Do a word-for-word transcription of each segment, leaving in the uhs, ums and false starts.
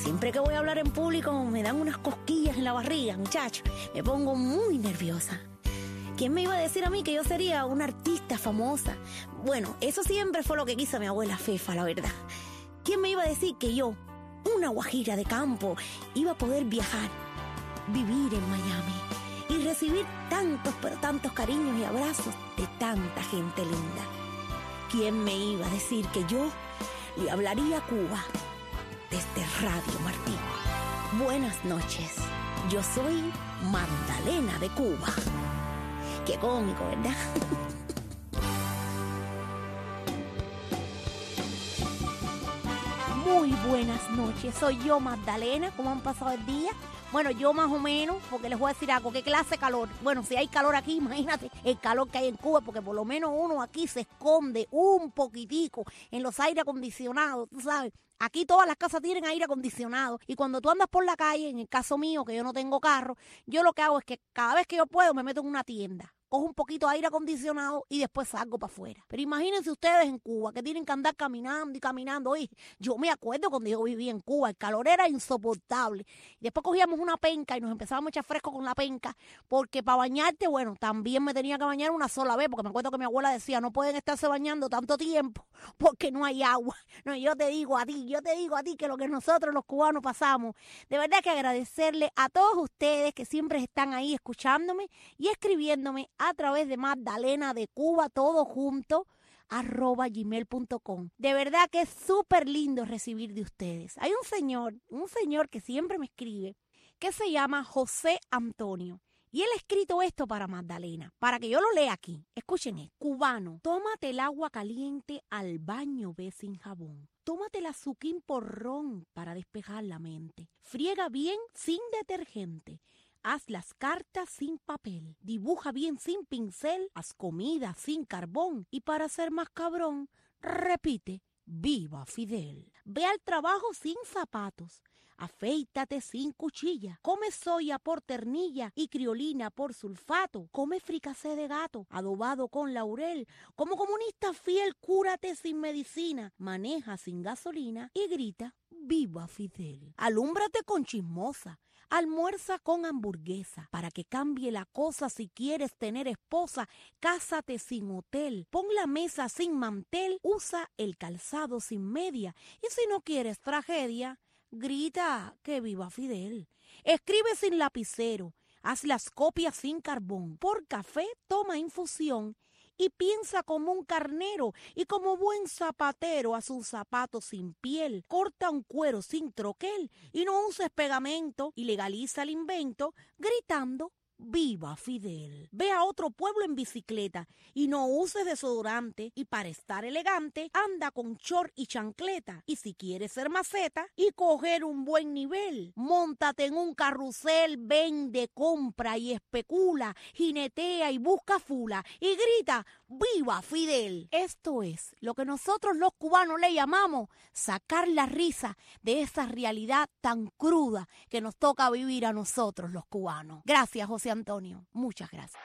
Siempre que voy a hablar en público me dan unas cosquillas en la barriga, muchacho. Me pongo muy nerviosa. ¿Quién me iba a decir a mí que yo sería una artista famosa? Bueno, eso siempre fue lo que quiso mi abuela Fefa, la verdad. ¿Quién me iba a decir que yo, una guajira de campo, iba a poder viajar, vivir en Miami y recibir tantos, pero tantos cariños y abrazos de tanta gente linda? ¿Quién me iba a decir que yo le hablaría a Cuba desde Radio Martí? Buenas noches, yo soy Magdalena de Cuba. Qué cómico, ¿verdad? Muy buenas noches, soy yo Magdalena. ¿Cómo han pasado el día? Bueno, yo más o menos, porque les voy a decir algo. ¿Qué clase de calor? Bueno, si hay calor aquí, imagínate el calor que hay en Cuba, porque por lo menos uno aquí se esconde un poquitico en los aire acondicionados, tú sabes. Aquí todas las casas tienen aire acondicionado y cuando tú andas por la calle, en el caso mío, que yo no tengo carro, yo lo que hago es que cada vez que yo puedo me meto en una tienda, cojo un poquito de aire acondicionado y después salgo para afuera. Pero imagínense ustedes en Cuba que tienen que andar caminando y caminando. Oye, yo me acuerdo cuando yo vivía en Cuba, el calor era insoportable. Después cogíamos una penca y nos empezábamos a echar fresco con la penca, porque para bañarte, bueno, también me tenía que bañar una sola vez, porque me acuerdo que mi abuela decía, no pueden estarse bañando tanto tiempo porque no hay agua. No, yo te digo a ti, yo te digo a ti que lo que nosotros los cubanos pasamos, de verdad que agradecerle a todos ustedes que siempre están ahí escuchándome y escribiéndome a través de Magdalena de Cuba, todo junto, arroba gmail punto com. De verdad que es súper lindo recibir de ustedes. Hay un señor, un señor que siempre me escribe, que se llama José Antonio. Y él ha escrito esto para Magdalena, para que yo lo lea aquí. Escuchen esto. Cubano, tómate el agua caliente al baño, ve sin jabón. Tómate el azuquín porrón para despejar la mente. Friega bien sin detergente. Haz las cartas sin papel. Dibuja bien sin pincel. Haz comida sin carbón. Y para ser más cabrón, repite, viva Fidel. Ve al trabajo sin zapatos. Afeítate sin cuchilla. Come soya por ternilla y criolina por sulfato. Come fricasé de gato, adobado con laurel. Como comunista fiel, cúrate sin medicina. Maneja sin gasolina y grita, viva Fidel. Alúmbrate con chismosa. Almuerza con hamburguesa. Para que cambie la cosa, si quieres tener esposa, cásate sin hotel. Pon la mesa sin mantel. Usa el calzado sin media. Y si no quieres tragedia, grita que viva Fidel. Escribe sin lapicero. Haz las copias sin carbón. Por café toma infusión. Y piensa como un carnero y como buen zapatero haz un zapato sin piel, corta un cuero sin troquel y no uses pegamento y legaliza el invento gritando viva Fidel. Ve a otro pueblo en bicicleta y no uses desodorante y para estar elegante anda con short y chancleta y si quieres ser maceta y coger un buen nivel, móntate en un carrusel, vende, compra y especula, jinetea y busca fula y grita viva Fidel. Esto es lo que nosotros los cubanos le llamamos sacar la risa de esa realidad tan cruda que nos toca vivir a nosotros los cubanos. Gracias, José Antonio, muchas gracias.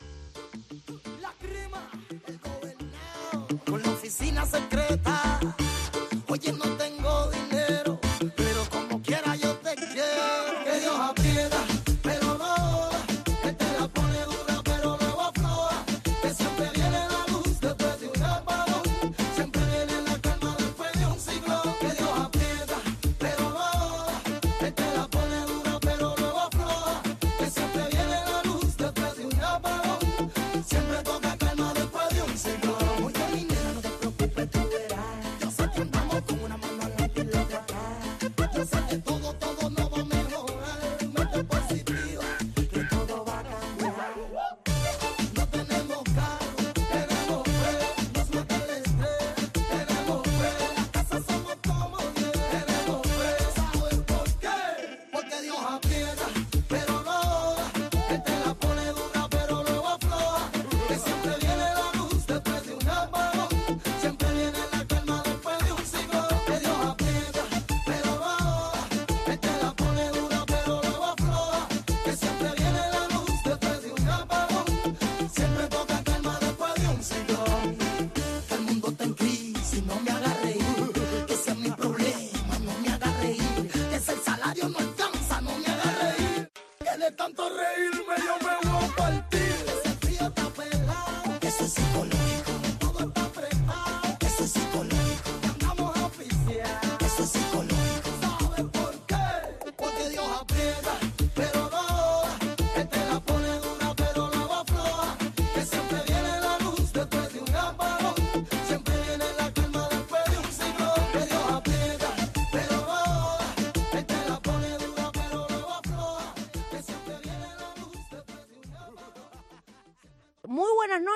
La crema, el gobernado, con la oficina secreta. Oye, no tengo dinero, pero como quiera yo te quiero. Que Dios aprieta, pero no, que te la pone dura, pero luego afloja. Que siempre viene la luz después de un apagón. Siempre viene la calma después de un ciclón. Que Dios aprieta, pero no, que te la pone dura, pero luego afloja. Que siempre viene la luz después de un apagón. Siempre toca calma después de un ciclón. Oye, mi nena, no te preocupes, tú verás. Yo sé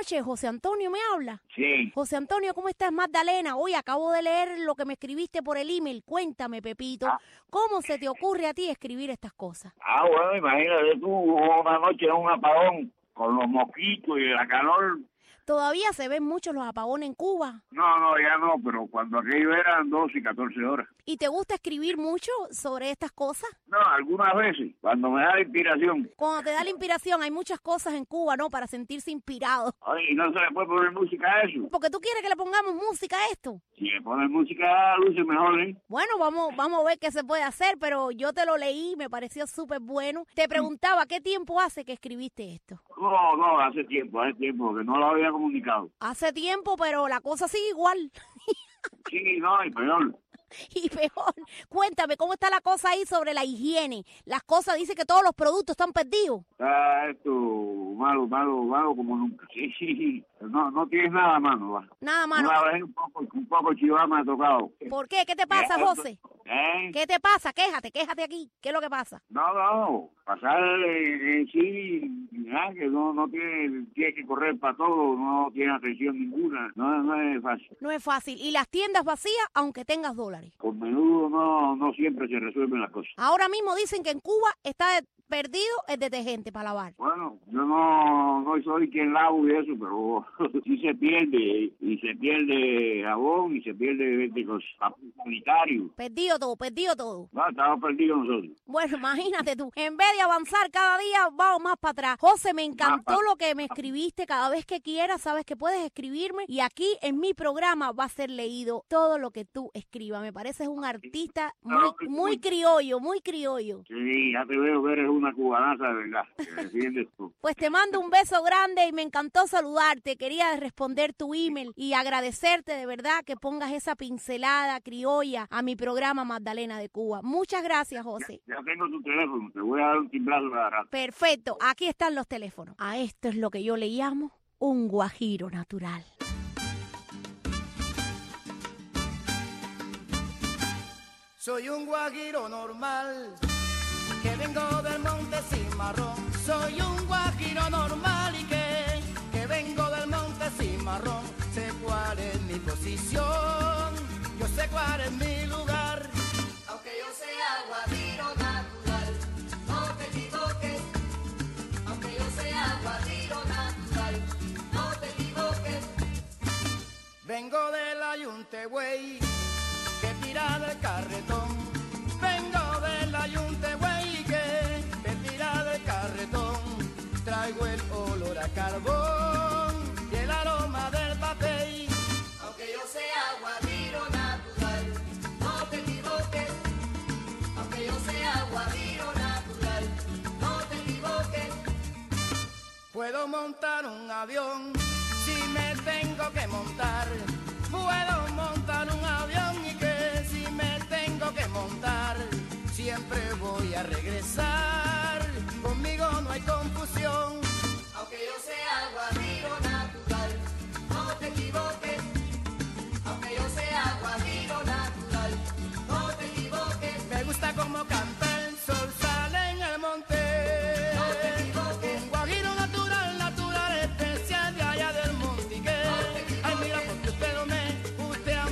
noches, José Antonio me habla. Sí. José Antonio, ¿cómo estás? Magdalena, hoy acabo de leer lo que me escribiste por el email. Cuéntame, Pepito, Ah. ¿cómo se te ocurre a ti escribir estas cosas? Ah, bueno, imagínate tú, una noche en un apagón con los mosquitos y la calor. ¿Todavía se ven muchos los apagones en Cuba? No, no, ya no, pero cuando aquello eran doce y catorce horas. ¿Y te gusta escribir mucho sobre estas cosas? No, algunas veces, cuando me da la inspiración. Cuando te da la inspiración, hay muchas cosas en Cuba, ¿no? Para sentirse inspirado. Oye, ¿y no se le puede poner música a eso? Porque tú quieres que le pongamos música a esto. Si le pones música, luce mejor, ¿eh? Bueno, vamos, vamos a ver qué se puede hacer, pero yo te lo leí, me pareció súper bueno. Te preguntaba, ¿qué tiempo hace que escribiste esto? No, no, hace tiempo, hace tiempo, que no lo había comunicado. Hace tiempo, pero la cosa sigue igual. Sí, no, y peor. Y peor, cuéntame, ¿cómo está la cosa ahí sobre la higiene? Las cosas, dice que todos los productos están perdidos. Está esto malo, malo, malo como nunca. Sí, sí, sí. No, no tienes nada a mano, va. Nada, mano. Una vez un poco, un poco chivá me ha tocado. ¿Por qué? ¿Qué te pasa, Eh, José? ¿Eh? ¿Qué te pasa? Quéjate, quéjate aquí. ¿Qué es lo que pasa? No, no, pasar en, en sí, ya, que no, no tiene, tiene que correr para todo, no tiene atención ninguna, no, no es fácil. No es fácil. Y las tiendas vacías, aunque tengas dólares. Con menudo no, no siempre se resuelven las cosas. Ahora mismo dicen que en Cuba está de- perdido el detergente para lavar. Bueno, yo no, no soy quien lavo y eso, pero sí se pierde, y se pierde jabón y se pierde veinte cosas. Papel sanitario. Perdido todo, perdido todo. No, estamos perdidos nosotros. Bueno, imagínate tú, en vez de avanzar cada día, vamos más para atrás. José, me encantó Más pa- lo que me escribiste. Cada vez que quieras, sabes que puedes escribirme. Y aquí en mi programa va a ser leído todo lo que tú escribas. Me pareces un artista muy, muy criollo, muy criollo. Sí, ya te veo que eres una cubanaza de verdad, que defiendes tú. Pues te mando un beso grande y me encantó saludarte. Quería responder tu email y agradecerte de verdad que pongas esa pincelada criolla a mi programa Magdalena de Cuba. Muchas gracias, José. Ya tengo tu teléfono, te voy a dar un timbrazo cada rato. Perfecto, aquí están los teléfonos. A esto es lo que yo le llamo un guajiro natural. Soy un guajiro normal, que vengo del monte Cimarrón. Soy un guajiro normal y que, que vengo del monte Cimarrón. Sé cuál es mi posición, yo sé cuál es mi lugar. Aunque yo sea guajiro natural, no te equivoques. Aunque yo sea guajiro natural, no te equivoques. Vengo del ayunte, güey, que tira del carretón. Vengo del ayunte, güey, que, que tira del carretón. Traigo el olor a carbón y el aroma del papel. Aunque yo sea guajiro natural, no te equivoques. Aunque yo sea guajiro natural, no te equivoques. Puedo montar un avión si me tengo que montar. Puedo montar un avión y que si me tengo que montar, siempre voy a regresar. Conmigo no hay confusión. Aunque yo sea guajiro natural, no te equivoques. Aunque yo sea guajiro natural, no te equivoques. Me gusta como canta el sol, sale en el monte. No te equivoques. Un guajiro natural, natural, especial de allá del monte. Ay, mira, porque usted no me, usted a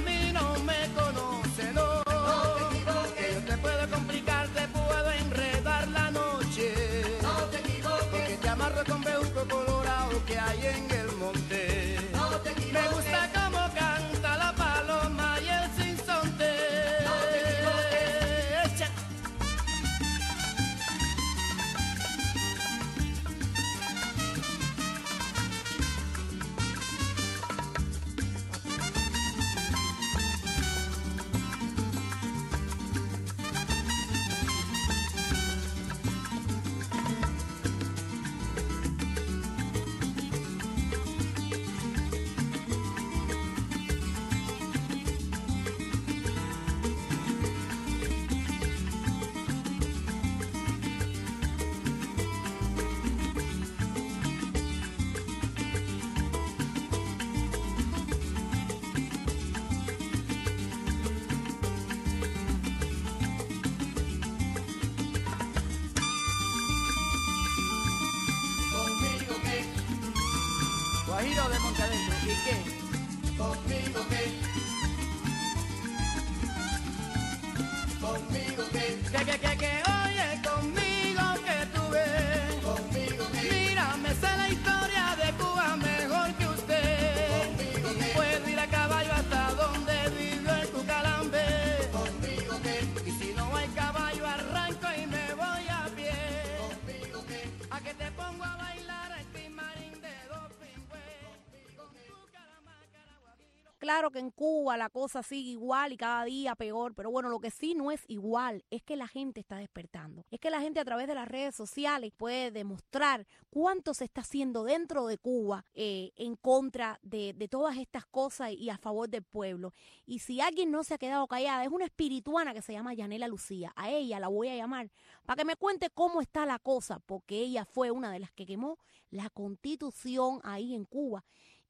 ¿Y qué? ¿Conmigo qué? ¿Conmigo qué? ¿Qué, qué, qué, qué? Oye, conmigo que tú ves. ¿Conmigo qué? Mira, me sé la historia de Cuba mejor que usted. ¿Conmigo qué? Puedo ir a caballo hasta donde vivió el Cucalambe. ¿Conmigo qué? Y si no hay caballo arranco y me voy a pie. ¿Conmigo qué? A que te pongo a bailar el timarín de dos pingües. Con tu caramaca, guajiro. Claro que en Cuba la cosa sigue igual y cada día peor, pero bueno, lo que sí no es igual es que la gente está despertando. Es que la gente a través de las redes sociales puede demostrar cuánto se está haciendo dentro de Cuba eh, en contra de, de todas estas cosas y a favor del pueblo. Y si alguien no se ha quedado callada, es una espirituana que se llama Yanela Lucía. A ella la voy a llamar para que me cuente cómo está la cosa, porque ella fue una de las que quemó la Constitución ahí en Cuba.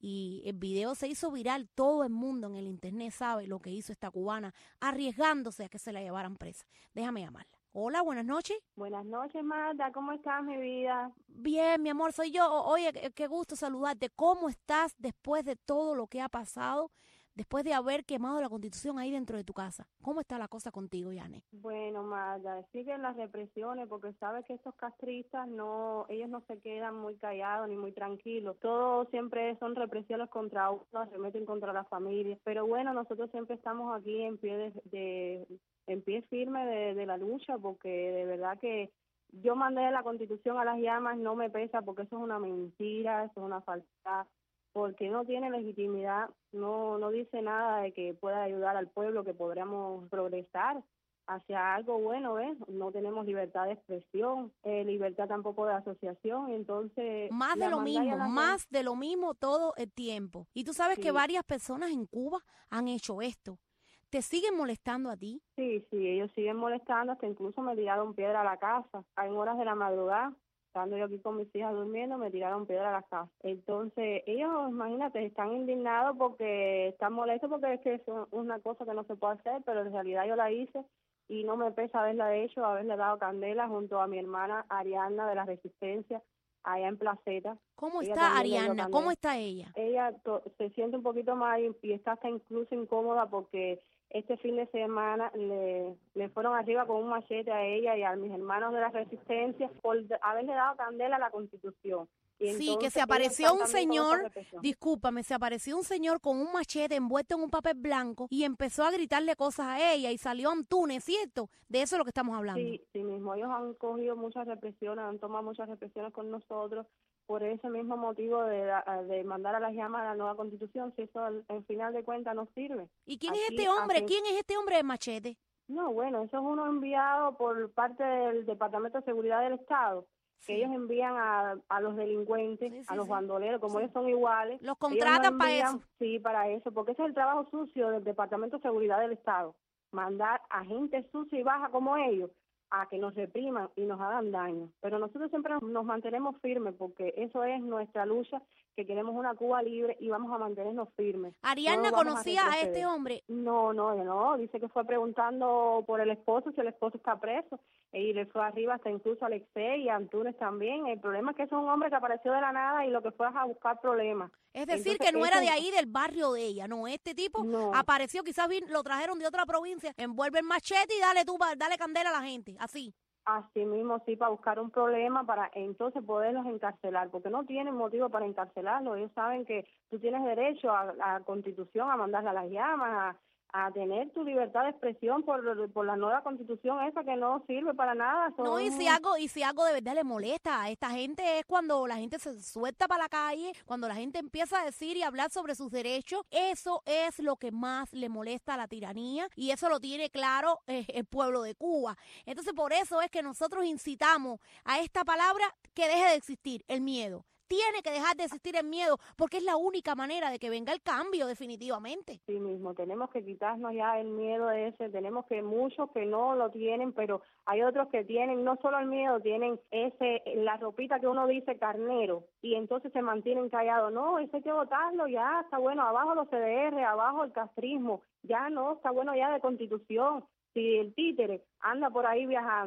Y el video se hizo viral, todo el mundo en el internet sabe lo que hizo esta cubana, arriesgándose a que se la llevaran presa. Déjame llamarla. Hola, buenas noches. Buenas noches, Marta. ¿Cómo estás, mi vida? Bien, mi amor, soy yo. Oye, qué, qué gusto saludarte. ¿Cómo estás después de todo lo que ha pasado, después de haber quemado la Constitución ahí dentro de tu casa? ¿Cómo está la cosa contigo, Yane? Bueno, Marta, siguen las represiones porque sabes que estos castristas no, ellos no se quedan muy callados ni muy tranquilos. Todo siempre son represiones contra uno, se meten contra la familia. Pero bueno, nosotros siempre estamos aquí en pie de, de en pie firme de, de la lucha, porque de verdad que yo mandé la Constitución a las llamas, no me pesa porque eso es una mentira, eso es una falsedad, porque no tiene legitimidad, no no dice nada de que pueda ayudar al pueblo, que podríamos progresar hacia algo bueno, ¿ves? No tenemos libertad de expresión, eh, libertad tampoco de asociación, entonces... Más de la lo mandalla mismo, la- más de lo mismo todo el tiempo. Y tú sabes Sí. que varias personas en Cuba han hecho esto. ¿Te siguen molestando a ti? Sí, sí, ellos siguen molestando, hasta incluso me tiraron piedra a la casa, en horas de la madrugada, estando yo aquí con mis hijas durmiendo, me tiraron piedra a la casa. Entonces, ellos, imagínate, están indignados porque están molestos porque es que es una cosa que no se puede hacer, pero en realidad yo la hice y no me pesa haberla hecho, haberle dado candela junto a mi hermana Ariana de la Resistencia, allá en Placeta. ¿Cómo Ella está también le dio Ariana? candela. ¿Cómo está ella? Ella to- se siente un poquito mal y, y está hasta incluso incómoda porque este fin de semana le, le fueron arriba con un machete a ella y a mis hermanos de la Resistencia por de- haberle dado candela a la Constitución. Y Sí, que entonces se ellos apareció están un también con esa señor, represión. discúlpame, se apareció un señor con un machete envuelto en un papel blanco y empezó a gritarle cosas a ella y salió Antunes, ¿cierto? De eso es lo que estamos hablando. Sí, sí mismo. Ellos han cogido muchas represiones, han tomado muchas represiones con nosotros por ese mismo motivo de, da- de mandar a las llamas a la nueva Constitución, si eso al, al final de cuentas no sirve. ¿Y quién es Aquí este hombre? hacen- ¿Quién es este hombre de machete? No, bueno, eso es uno enviado por parte del Departamento de Seguridad del Estado, que Sí. ellos envían a, a los delincuentes, Sí, sí, a los sí. bandoleros, como Sí. ellos son iguales. Los ellos contratan nos para envían- eso. Sí, para eso, porque ese es el trabajo sucio del Departamento de Seguridad del Estado, mandar a gente sucia y baja como ellos a que nos repriman y nos hagan daño. Pero nosotros siempre nos, nos mantenemos firmes porque eso es nuestra lucha, que queremos una Cuba libre y vamos a mantenernos firmes. No Ariana nos vamos a conocía a retroceder. este hombre. No, no, no, dice que fue preguntando por el esposo, si el esposo está preso, y le fue arriba hasta incluso a Alexei y a Antunes también. El problema es que es un hombre que apareció de la nada y lo que fue es a buscar problemas. Es decir, Entonces, que no era eso- de ahí, del barrio de ella. No, este tipo No. apareció, quizás vin- lo trajeron de otra provincia, envuelve el machete y dale tú, pa- dale candela a la gente, así. Así mismo, sí, para buscar un problema, para entonces poderlos encarcelar, porque no tienen motivo para encarcelarlos. Ellos saben que tú tienes derecho a la Constitución, a mandarla a las llamas, a, a tener tu libertad de expresión por, por la nueva Constitución esa que no sirve para nada. Son- No, y si algo, y si algo de verdad le molesta a esta gente es cuando la gente se suelta para la calle, cuando la gente empieza a decir y hablar sobre sus derechos, eso es lo que más le molesta a la tiranía y eso lo tiene claro eh, el pueblo de Cuba. Entonces por eso es que nosotros incitamos a esta palabra que deje de existir, el miedo. Tiene que dejar de existir el miedo porque es la única manera de que venga el cambio definitivamente. Sí mismo, tenemos que quitarnos ya el miedo ese, tenemos que muchos que no lo tienen, pero hay otros que tienen no solo el miedo, tienen ese la ropita que uno dice carnero y entonces se mantienen callados. No, eso hay que votarlo ya, está bueno, abajo los C D R, abajo el castrismo, ya no, está bueno ya de Constitución. Si el títere anda por ahí viajando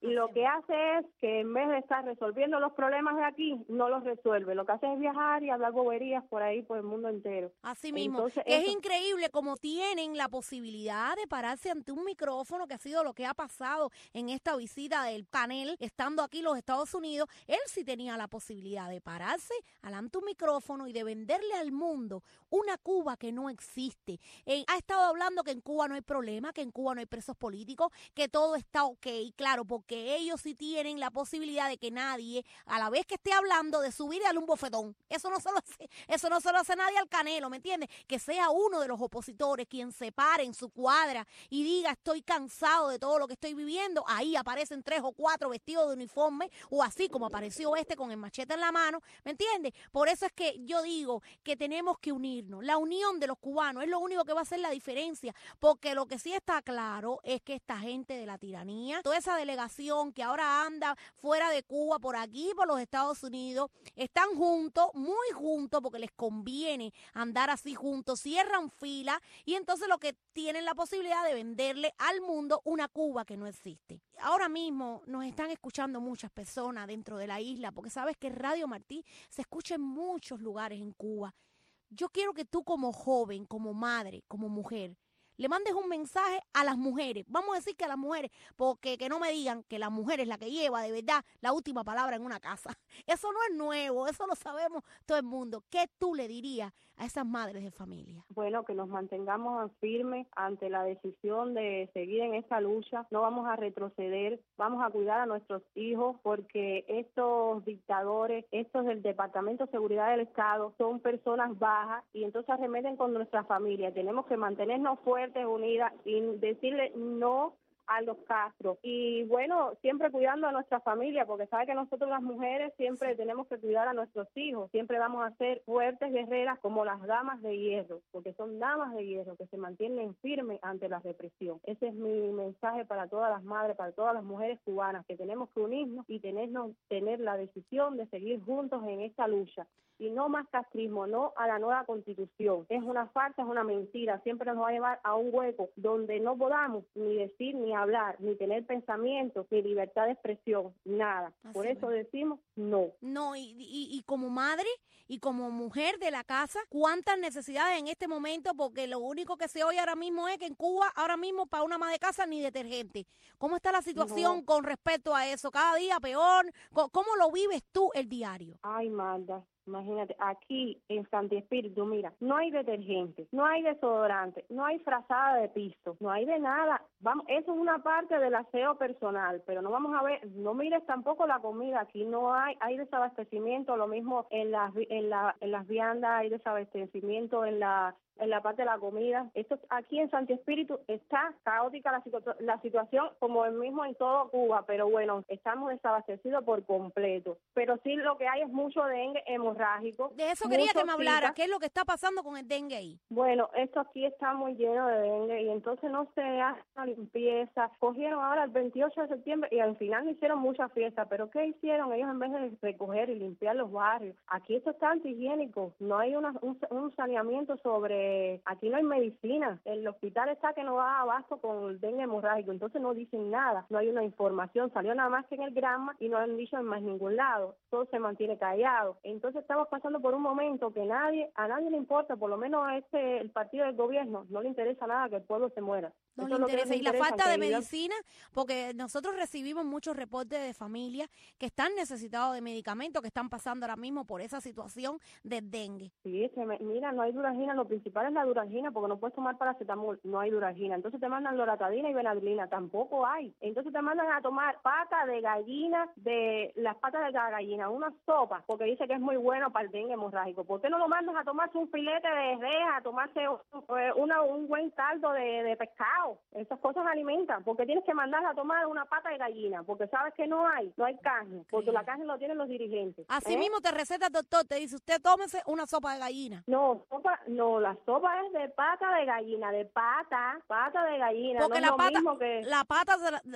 Y lo que hace es que en vez de estar resolviendo los problemas de aquí, no los resuelve. Lo que hace es viajar y hablar boberías por ahí, por el mundo entero. Así mismo, Entonces, que eso, es increíble como tienen la posibilidad de pararse ante un micrófono, que ha sido lo que ha pasado en esta visita del panel, estando aquí en los Estados Unidos. Él sí tenía la posibilidad de pararse ante un micrófono y de venderle al mundo una Cuba que no existe. Eh, ha estado hablando que en Cuba no hay problema, que en Cuba no hay presos políticos, que todo está ok, claro, porque ellos sí tienen la posibilidad de que nadie, a la vez que esté hablando, de subir y darle un bofetón. Eso no se lo hace, eso no se lo hace nadie al Canelo, ¿me entiendes? Que sea uno de los opositores quien se pare en su cuadra y diga estoy cansado de todo lo que estoy viviendo. Ahí aparecen tres o cuatro vestidos de uniforme, o así como apareció este con el machete en la mano, ¿me entiendes? Por eso es que yo digo que tenemos que unirnos. La unión de los cubanos es lo único que va a hacer la diferencia, porque lo que sí está claro es que esta gente de la tiranía, toda esa delegación que ahora anda fuera de Cuba, por aquí, por los Estados Unidos, están juntos, muy juntos, porque les conviene andar así juntos, cierran fila y entonces lo que tienen la posibilidad de venderle al mundo una Cuba que no existe. Ahora mismo nos están escuchando muchas personas dentro de la isla, porque sabes que Radio Martí se escucha en muchos lugares en Cuba. Yo quiero que tú como joven, como madre, como mujer, le mandes un mensaje a las mujeres. Vamos a decir que a las mujeres, porque que no me digan que la mujer es la que lleva de verdad la última palabra en una casa. Eso no es nuevo, eso lo sabemos todo el mundo. ¿Qué tú le dirías a esas madres de familia? Bueno, que nos mantengamos firmes ante la decisión de seguir en esta lucha. No vamos a retroceder, vamos a cuidar a nuestros hijos, porque estos dictadores, estos del Departamento de Seguridad del Estado, son personas bajas y entonces arremeten con nuestra familia. Tenemos que mantenernos fuertes, unidas, y decirle no a los Castro. Y bueno, siempre cuidando a nuestra familia, porque sabe que nosotros las mujeres siempre sí tenemos que cuidar a nuestros hijos. Siempre vamos a ser fuertes guerreras como las damas de hierro, porque son damas de hierro que se mantienen firmes ante la represión. Ese es mi mensaje para todas las madres, para todas las mujeres cubanas, que tenemos que unirnos y tenernos, tener la decisión de seguir juntos en esta lucha. Y no más castrismo, no a la nueva constitución. Es una farsa, es una mentira. Siempre nos va a llevar a un hueco donde no podamos ni decir, ni hablar, ni tener pensamientos, ni libertad de expresión, nada. Así Por eso es. decimos no. No, y, y, y como madre y como mujer de la casa, ¿cuántas necesidades en este momento? Porque lo único que se oye ahora mismo es que en Cuba, ahora mismo para una ama de casa ni detergente. ¿Cómo está la situación no. con respecto a eso? ¿Cada día peor? ¿Cómo lo vives tú el diario? Ay, Magda. Imagínate, aquí en Santi Espíritu, mira, no hay detergente, no hay desodorante, no hay frazada de piso, no hay de nada. Vamos, eso es una parte del aseo personal, pero no vamos a ver, no mires tampoco la comida, aquí no hay, hay desabastecimiento, lo mismo en las en la en las viandas hay desabastecimiento en la en la parte de la comida. Esto aquí en Santi Espíritu está caótica la, situ- la situación, como el mismo en todo Cuba, pero bueno, estamos desabastecidos por completo. Pero sí lo que hay es mucho dengue hemorrágico. De eso quería que me hablara, ¿qué es lo que está pasando con el dengue ahí? Bueno, esto aquí está muy lleno de dengue y entonces no se hace una limpieza. Cogieron ahora el veintiocho de septiembre y al final no hicieron mucha fiesta, pero ¿qué hicieron ellos en vez de recoger y limpiar los barrios? Aquí esto está antihigiénico, no hay una, un, un saneamiento sobre... Aquí no hay medicina, el hospital está que no da abasto con el dengue hemorrágico, entonces no dicen nada, no hay una información, salió nada más que en el Granma y no han dicho en más ningún lado, todo se mantiene callado. Entonces estamos pasando por un momento que nadie, a nadie le importa, por lo menos a este, el partido del gobierno, no le interesa nada que el pueblo se muera. No le interesa. Y la falta de medicina, porque nosotros recibimos muchos reportes de familias que están necesitados de medicamentos, que están pasando ahora mismo por esa situación de dengue. Sí, se me, mira, no hay duragina, lo principal es la duragina, porque no puedes tomar paracetamol, no hay duragina. Entonces te mandan loratadina y benadrina, tampoco hay. Entonces te mandan a tomar pata de gallina, de las patas de la gallina, una sopa, porque dice que es muy bueno para el dengue hemorrágico. ¿Por qué no lo mandas a tomarse un filete de res, a tomarse una, un buen caldo de, de pescado? Esas cosas alimentan. ¿Por qué tienes que mandarla a tomar una pata de gallina? Porque sabes que no hay, no hay carne, porque sí. La carne lo tienen los dirigentes. Así ¿eh? mismo te receta el doctor, te dice, usted tómese una sopa de gallina. No, sopa, no, la sopa es de pata de gallina, de pata, pata de gallina. Porque no la es lo pata, mismo que... la pata,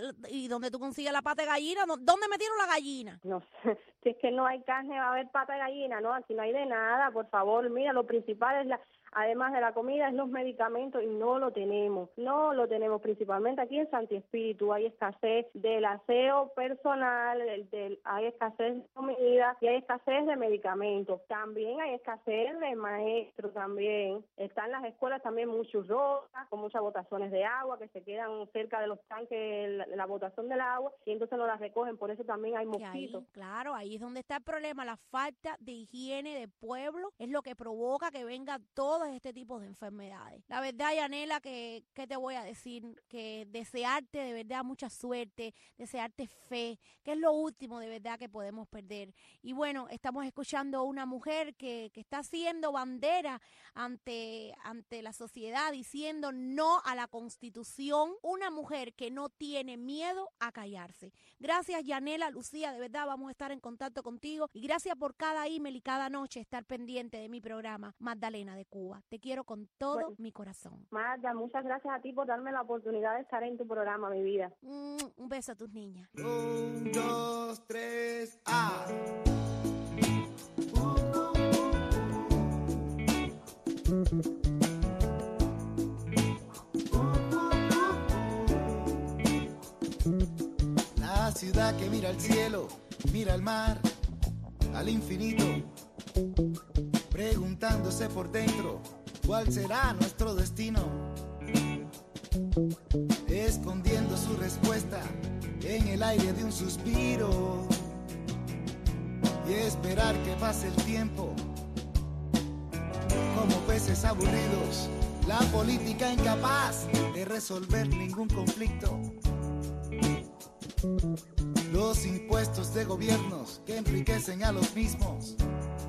y donde tú consigues la pata de gallina, ¿dónde metieron la gallina? No sé, si es que no hay carne, va a haber pata de gallina, no, aquí no hay de nada, por favor, mira, lo principal es la... además de la comida, es los medicamentos y no lo tenemos, no lo tenemos, principalmente aquí en Santi Espíritu. Hay escasez del aseo personal, del, del, hay escasez de comida y hay escasez de medicamentos. También hay escasez de maestros también. Están las escuelas también muy churrosas, con muchas botazones de agua que se quedan cerca de los tanques, la, la botación del agua, y entonces no las recogen, por eso también hay mosquitos. Ahí, claro, ahí es donde está el problema, la falta de higiene del pueblo es lo que provoca que venga todo este tipo de enfermedades. La verdad, Yanela, que, que te voy a decir, que desearte de verdad mucha suerte, desearte fe, que es lo último de verdad que podemos perder. Y bueno, estamos escuchando a una mujer que, que está haciendo bandera ante, ante la sociedad, diciendo no a la Constitución, una mujer que no tiene miedo a callarse. Gracias, Yanela, Lucía, de verdad vamos a estar en contacto contigo y gracias por cada email y cada noche estar pendiente de mi programa Magdalena de Cuba. Te quiero con todo bueno, mi corazón. Magda, muchas gracias a ti por darme la oportunidad de estar en tu programa, mi vida. Mm, un beso a tus niñas. Un, dos, tres, ¡ah! La ciudad que mira al cielo, mira al mar, al infinito, preguntándose por dentro cuál será nuestro destino, escondiendo su respuesta en el aire de un suspiro y esperar que pase el tiempo como peces aburridos, la política incapaz de resolver ningún conflicto, los impuestos de gobiernos que enriquecen a los mismos,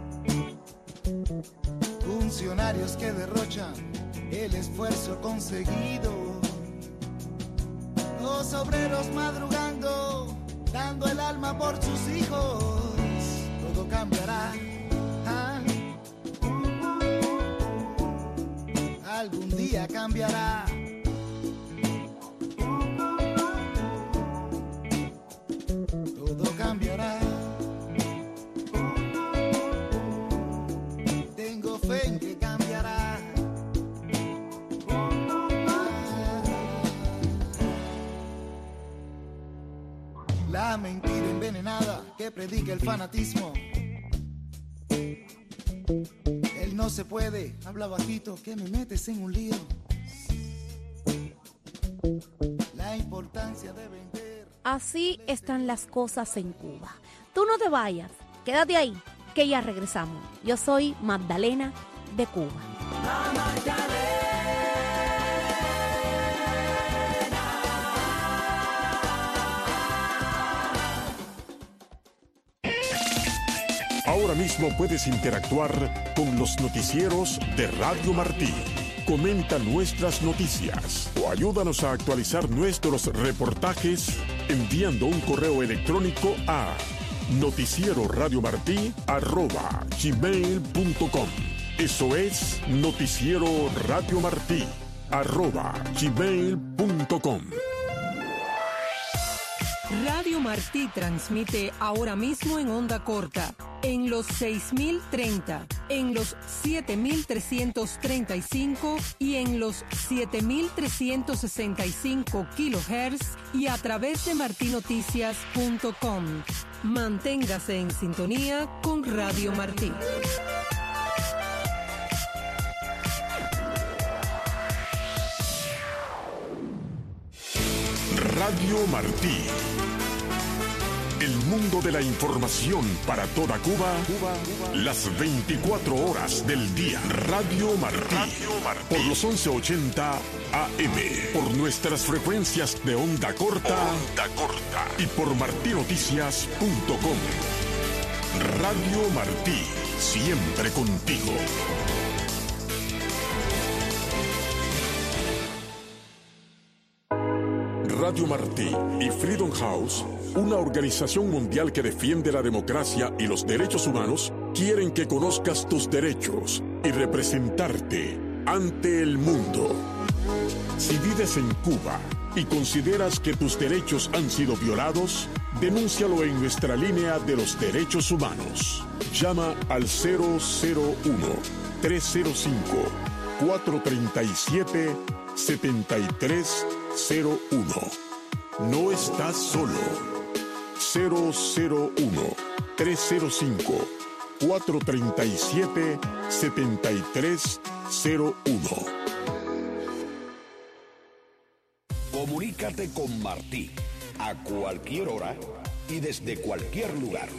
funcionarios que derrochan el esfuerzo conseguido, los obreros madrugando, dando el alma por sus hijos. Todo cambiará, ¿ah? Algún día cambiará. Todo cambiará. Tengo fe en que cambiará. La mentira envenenada que predica el fanatismo. Él no se puede, habla bajito, que me metes en un lío. La importancia de vender. Así están las cosas en Cuba. Tú no te vayas, quédate ahí, que ya regresamos. Yo soy Magdalena de Cuba. La Magdalena. Ahora mismo puedes interactuar con los noticieros de Radio Martí. Comenta nuestras noticias o ayúdanos a actualizar nuestros reportajes enviando un correo electrónico a noticiero radio martí arroba gmail punto com. Eso es noticiero radio martí arroba gmail punto com. Radio Martí transmite ahora mismo en onda corta, en los seis mil treinta, en los siete mil trescientos treinta y cinco y en los siete mil trescientos sesenta y cinco kilohertz y a través de martinoticias punto com. Manténgase en sintonía con Radio Martí. Radio Martí. El mundo de la información para toda Cuba, Cuba, Cuba. Las veinticuatro horas del día. Radio Martí. Radio Martí. Por los once ochenta A M. Por nuestras frecuencias de onda corta. Onda corta. Y por martinoticias punto com. Radio Martí. Siempre contigo. Radio Martí y Freedom House, una organización mundial que defiende la democracia y los derechos humanos, quieren que conozcas tus derechos y representarte ante el mundo. Si vives en Cuba y consideras que tus derechos han sido violados, denúncialo en nuestra línea de los derechos humanos. Llama al cero cero uno, tres cero cinco, cuatro tres siete, siete tres cero uno. No estás solo. cero cero uno, tres cero cinco, cuatro tres siete, siete tres cero uno. Comunícate con Martí a cualquier hora y desde cualquier lugar.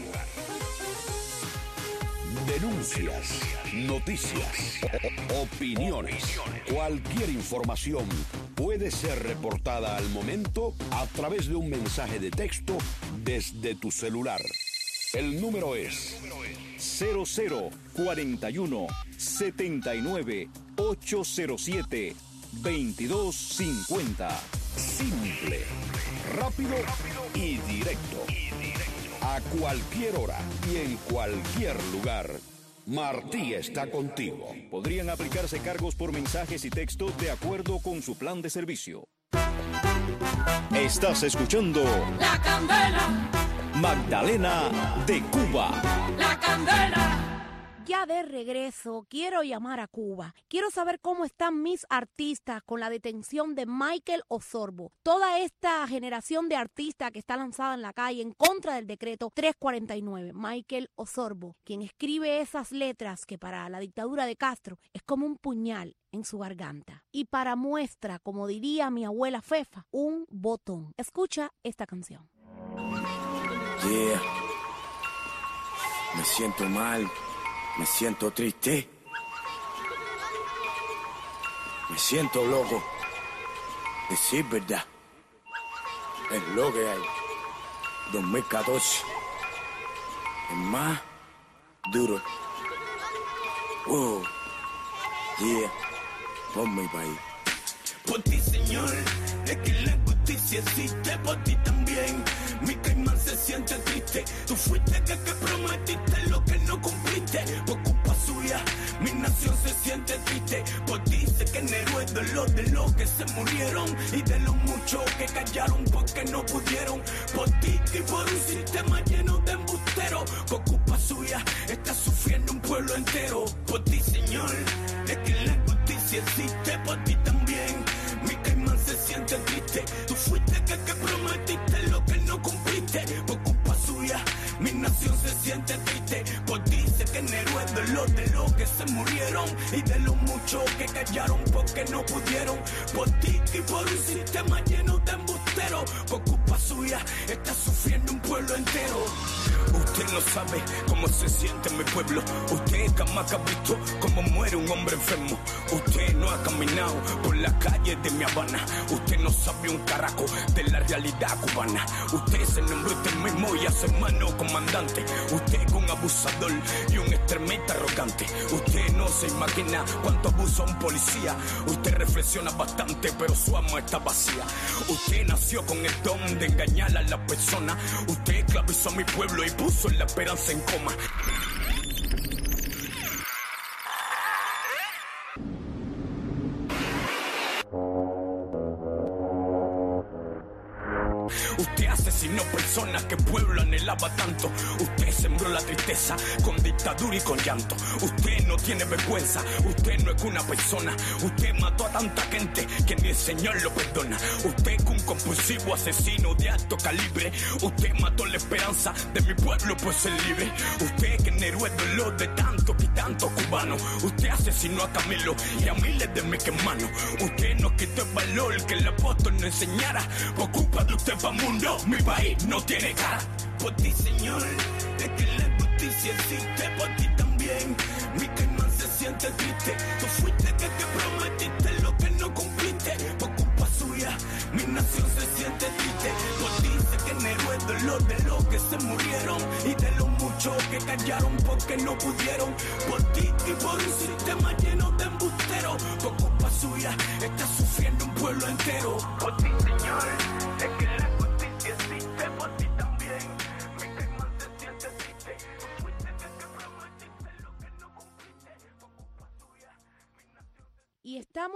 Denuncias, noticias, o- opiniones, cualquier información puede ser reportada al momento a través de un mensaje de texto desde tu celular. El número es cero cero cuarenta y uno, setenta y nueve, ochocientos siete, veintidós cincuenta. Simple, rápido y directo. A cualquier hora y en cualquier lugar, Martí está contigo. Podrían aplicarse cargos por mensajes y texto de acuerdo con su plan de servicio. Estás escuchando La Candela, Magdalena de Cuba. La Candela. Ya de regreso, quiero llamar a Cuba. Quiero saber cómo están mis artistas con la detención de Michael Osorbo. Toda esta generación de artistas que está lanzada en la calle en contra del decreto trescientos cuarenta y nueve. Michael Osorbo, quien escribe esas letras que para la dictadura de Castro es como un puñal en su garganta. Y para muestra, como diría mi abuela Fefa, un botón. Escucha esta canción. Yeah. Me siento mal. Me siento triste. Me siento loco. Decir verdad. Es lo que hay. dos mil catorce. Es más duro. Wow. Yeah. Por mi país. Por ti, Señor, es que la justicia existe, por ti también. Mi caimán se siente triste. Tú fuiste que, que prometiste lo que no cumpliste. Por culpa suya, mi nación se siente triste. Por ti sé que en héroe es dolor de los que se murieron y de los muchos que callaron porque no pudieron. Por ti y por un sistema lleno de embusteros. Por culpa suya está sufriendo un pueblo entero. Por ti, Señor, es que la justicia existe, por ti también. Mi caimán se siente triste. Tú fuiste que, que prometiste lo que no cumpliste. Por culpa suya, mi nación se siente triste. Por ti sé que en héroe es dolor de los que se murieron y de los muchos que callaron porque no pudieron. Por ti y por un sistema lleno de embusteros. Por culpa suya está sufriendo un pueblo entero. Usted no sabe cómo se siente mi pueblo. Usted jamás ha visto cómo muere un hombre enfermo. Usted no ha caminado por las calles de mi Habana. Usted no sabe un carajo de la realidad cubana. Usted se nombró usted mismo y a su hermano comandante. Usted es un abusador y un extremista arrogante. Usted no se imagina cuánto abusa un policía. Usted reflexiona bastante pero su alma está vacía. Usted nació con el don de engañar a la persona. Usted esclavizó a mi pueblo y puso la esperanza en coma. Usted asesinó personas que el pueblo anhelaba tanto. Usted sembró la tristeza con dictadura y con llanto. Usted no tiene vergüenza, usted no es una persona. Usted mató a tanta gente que ni el Señor lo perdona. Usted es un compulsivo asesino de alto calibre. Usted mató la esperanza de mi pueblo por ser libre. Usted generó el dolor de tantos y tantos cubanos. Usted asesinó a Camilo y a miles de mis hermanos. Usted no quitó el valor que el apóstol nos enseñara. Por culpa de usted pa' mundo, mi país no tiene cara. Por ti, Señor, es que la justicia existe, por ti también. Mi caimán se siente triste. Tú fuiste que, que prometiste lo que no cumpliste. Por culpa suya, mi nación se siente triste. Por ti sé que en héroe es dolor de los que se murieron y de los muchos que callaron porque no pudieron. Por ti y por un sistema lleno de embusteros. Por culpa suya está sufriendo un pueblo entero. Por ti, Señor, es que la justicia existe, por ti también. Mi caimán se siente triste. Tú fuiste que, que prometiste lo que no cumpliste. Por culpa suya, mi nación se... Y estamos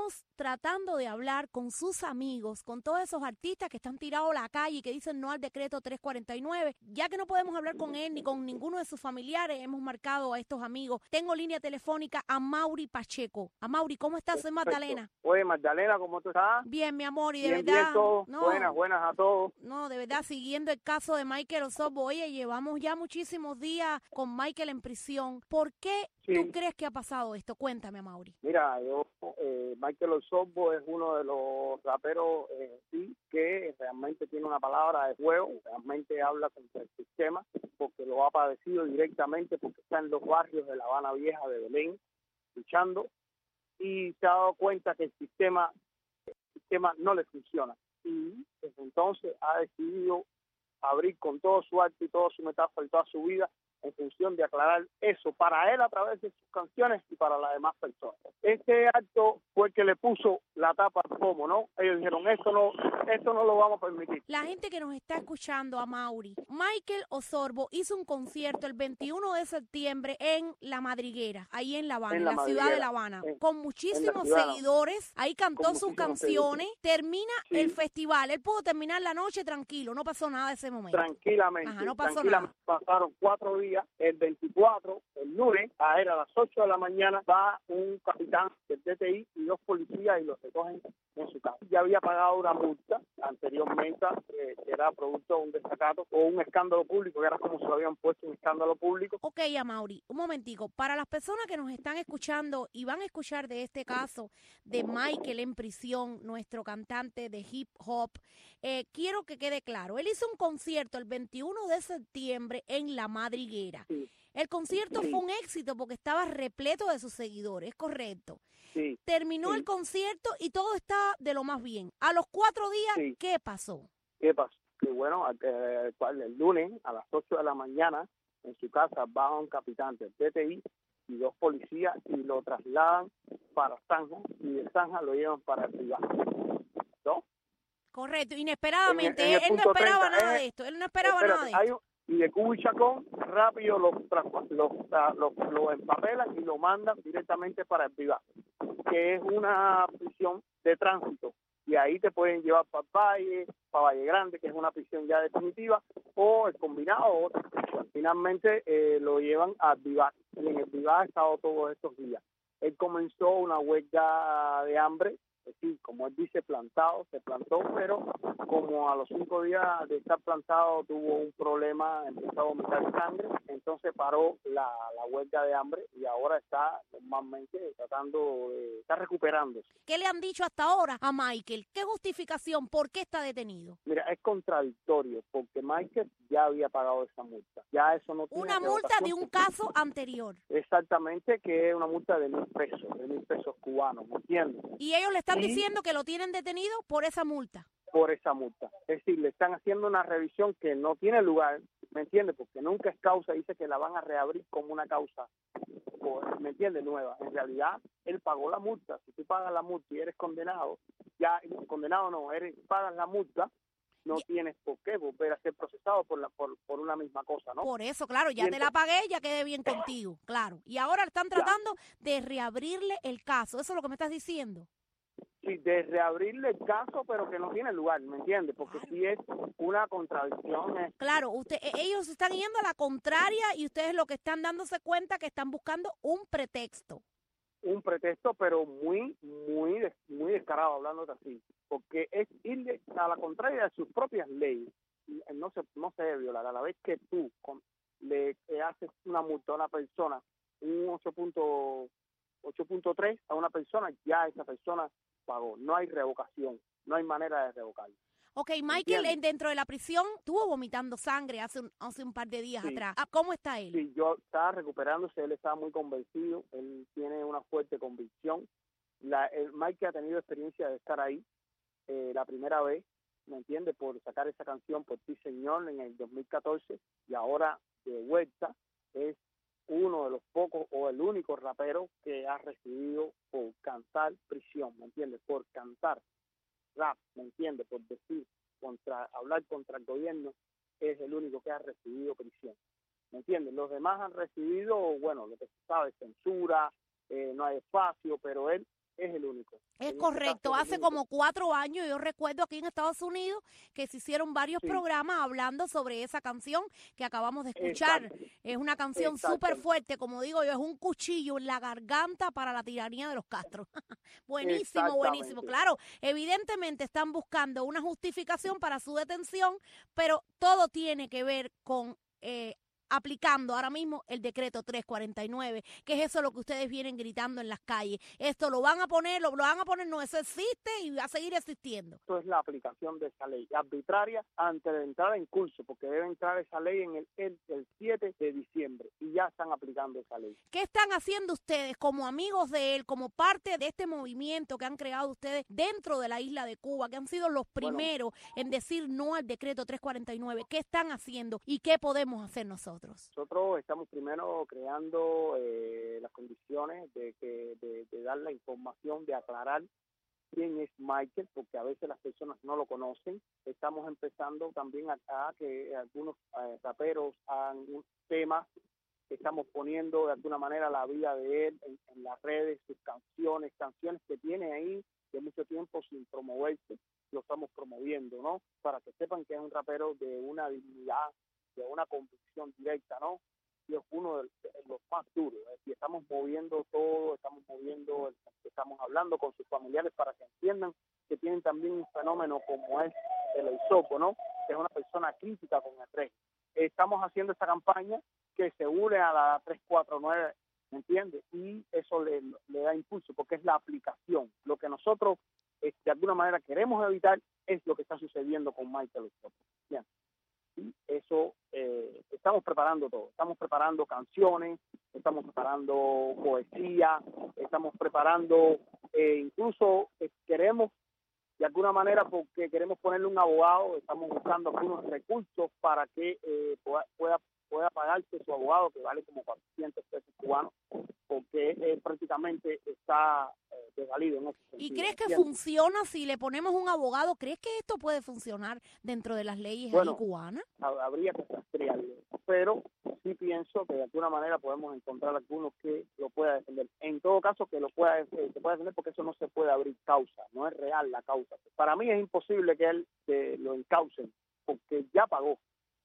tratando de hablar con sus amigos, con todos esos artistas que están tirados a la calle y que dicen no al decreto trescientos cuarenta y nueve. Ya que no podemos hablar con él ni con ninguno de sus familiares, hemos marcado a estos amigos. Tengo línea telefónica a Mauri Pacheco. A Mauri, ¿cómo estás? Soy Magdalena. Oye, Magdalena, ¿cómo tú estás? Bien, mi amor, y de bien, verdad... Bien, todo. No, buenas, buenas a todos. No, de verdad, siguiendo el caso de Michael Osorbo, oye, llevamos ya muchísimos días con Michael en prisión. ¿Por qué sí. tú crees que ha pasado esto? Cuéntame, Mauri. Mira, yo, eh, Michael Osorbo es uno de los raperos eh, sí, que realmente tiene una palabra de juego, realmente habla contra el sistema, porque lo ha padecido directamente, porque está en los barrios de La Habana Vieja, de Belén, luchando, y se ha dado cuenta que el sistema, el sistema no le funciona. Y desde entonces ha decidido abrir con todo su arte y todo su metáfora y toda su vida en función de aclarar eso para él a través de sus canciones y para las demás personas. Este acto fue el que le puso la tapa al pomo, ¿no? Ellos dijeron, esto no, esto no lo vamos a permitir. La gente que nos está escuchando, a Mauri, Michael Osorbo hizo un concierto el veintiuno de septiembre en La Madriguera, ahí en La Habana, en la, en la ciudad de La Habana, en, con muchísimos seguidores. Ahí cantó sus canciones, seguidores. Termina sí. el festival. Él pudo terminar la noche tranquilo, no pasó nada ese momento. Tranquilamente. Ajá, no pasó tranquilamente. nada. Pasaron cuatro días. El veinticuatro, el lunes, a él a las ocho de la mañana, va un capitán del D T I y dos policías y los recogen en su casa. Ya había pagado una multa anteriormente, eh, que era producto de un desacato o un escándalo público, que era como se lo habían puesto un escándalo público. Ok, Amaury, un momentico. Para las personas que nos están escuchando y van a escuchar de este caso de Michael en prisión, nuestro cantante de hip hop, eh, quiero que quede claro. Él hizo un concierto el veintiuno de septiembre en La Madriguera. Sí. El concierto sí. fue un éxito porque estaba repleto de sus seguidores, es correcto. Sí. Terminó sí. el concierto y todo estaba de lo más bien. A los cuatro días, sí. ¿qué pasó? ¿Qué pasó? Que bueno, eh, el lunes a las ocho de la mañana en su casa va un capitán del D T I y dos policías y lo trasladan para Zanja y de Zanja lo llevan para el privado. ¿No? Correcto, inesperadamente. En el, en el él no esperaba treinta, nada eh, de esto, él no esperaba espérate, nada de esto. Un, y de Cuba y Chacón rápido lo, lo, lo, lo empapelan y lo mandan directamente para el privado, que es una prisión de tránsito. Y ahí te pueden llevar para Valle, para Valle Grande, que es una prisión ya definitiva, o el combinado o otra. Finalmente eh, lo llevan a Vivac. En el Vivac ha estado todos estos días. Él comenzó una huelga de hambre, es decir, como él dice, plantado, se plantó, pero como a los cinco días de estar plantado tuvo un problema, empezó a vomitar sangre, entonces paró la, la huelga de hambre y ahora está normalmente tratando de, está recuperándose. ¿Qué le han dicho hasta ahora a Michael? ¿Qué justificación? ¿Por qué está detenido? Mira, es contradictorio, porque Michael ya había pagado esa multa. Ya eso no tiene una multa de un caso anterior. Exactamente, que es una multa de mil pesos, de mil pesos cubanos, ¿me entiendes? Y ellos le están y, diciendo que lo tienen detenido por esa multa. Por esa multa. Es decir, le están haciendo una revisión que no tiene lugar, ¿me entiendes? Porque nunca es causa, dice que la van a reabrir como una causa, ¿me entiendes? Nueva. En realidad, él pagó la multa. Si tú pagas la multa y eres condenado, ya, condenado no, eres, pagas la multa, no yeah. tienes por qué volver a ser procesado por la por, por una misma cosa, ¿no? Por eso, claro, ya te la pagué, ya quedé bien contigo, claro. Y ahora están tratando ya. de reabrirle el caso, ¿eso es lo que me estás diciendo? Sí, de reabrirle el caso, pero que no tiene lugar, ¿me entiendes? Porque si sí es una contradicción. Es... Claro, usted, ellos están yendo a la contraria y ustedes lo que están dándose cuenta que están buscando un pretexto. Un pretexto, pero muy, muy, muy descarado, hablando así, porque es ir a la contraria de sus propias leyes. No se, no se debe violar. A la vez que tú con, le haces una multa a una persona, un ocho punto tres a una persona, ya esa persona pagó. No hay revocación, no hay manera de revocarlo. Ok, Michael ¿entiendes? Dentro de la prisión estuvo vomitando sangre hace un, hace un par de días sí. atrás. ¿Cómo está él? Sí, yo estaba recuperándose, él estaba muy convencido, él tiene una fuerte convicción. La, el Michael ha tenido experiencia de estar ahí eh, la primera vez, ¿me entiendes? Por sacar esa canción Por Ti Señor en el dos mil catorce y ahora de vuelta es uno de los pocos o el único rapero que ha recibido por cantar prisión, ¿me entiendes? Por cantar rap, ¿me entiendes? Por decir, contra hablar contra el gobierno, es el único que ha recibido prisión, ¿me entiendes? Los demás han recibido, bueno, lo que se sabe, censura, eh, no hay espacio, pero él es el único. Es En correcto, este caso, es hace el único. como cuatro años yo recuerdo aquí en Estados Unidos que se hicieron varios Sí. programas hablando sobre esa canción que acabamos de escuchar. Exacto. Es una canción Exacto. súper fuerte, como digo yo, es un cuchillo en la garganta para la tiranía de los Castro. Buenísimo, buenísimo. Exactamente. Claro, evidentemente están buscando una justificación para su detención, pero todo tiene que ver con... Eh, aplicando ahora mismo el decreto trescientos cuarenta y nueve, que es eso lo que ustedes vienen gritando en las calles. Esto lo van a poner, lo, lo van a poner, no, eso existe y va a seguir existiendo. Esto es la aplicación de esa ley arbitraria antes de entrar en curso, porque debe entrar esa ley en el, el, el siete de diciembre y ya están aplicando esa ley. ¿Qué están haciendo ustedes como amigos de él, como parte de este movimiento que han creado ustedes dentro de la isla de Cuba, que han sido los primeros bueno, en decir no al decreto trescientos cuarenta y nueve? ¿Qué están haciendo y qué podemos hacer nosotros? Nosotros estamos primero creando eh, las condiciones de, que, de, de dar la información, de aclarar quién es Michael, porque a veces las personas no lo conocen. Estamos empezando también a, a que algunos eh, raperos hagan un tema, estamos poniendo de alguna manera la vida de él en, en las redes, sus canciones, canciones que tiene ahí de mucho tiempo sin promoverse, lo estamos promoviendo, ¿no? Para que sepan que es un rapero de una dignidad, de una convicción directa, ¿no? Y es uno de los más duros. Es decir, estamos moviendo todo, estamos moviendo, estamos hablando con sus familiares para que entiendan que tienen también un fenómeno como es el hisopo, ¿no? Que es una persona crítica con el régimen. Estamos haciendo esta campaña que se une a la trescientos cuarenta y nueve, ¿me entiendes? Y eso le, le da impulso, porque es la aplicación. Lo que nosotros, eh, de alguna manera, queremos evitar es lo que está sucediendo con Michael Hisopo. Bien. Y eso, eh, estamos preparando todo, estamos preparando canciones, estamos preparando poesía, estamos preparando, eh, incluso eh, queremos, de alguna manera, porque queremos ponerle un abogado, estamos buscando algunos recursos para que eh, pueda, pueda, pueda pagarse su abogado, que vale como cuatrocientos pesos cubanos, porque eh, prácticamente está eh, desvalido en ese sentido. ¿Y crees que ¿entiendes? funciona si le ponemos un abogado? ¿Crees que esto puede funcionar dentro de las leyes bueno, ahí cubanas? Habría que rastrearlo, pero sí pienso que de alguna manera podemos encontrar algunos que lo pueda defender. En todo caso, que lo pueda, eh, se pueda defender, porque eso no se puede abrir causa, no es real la causa. Para mí es imposible que él eh, lo encaucen, porque ya pagó.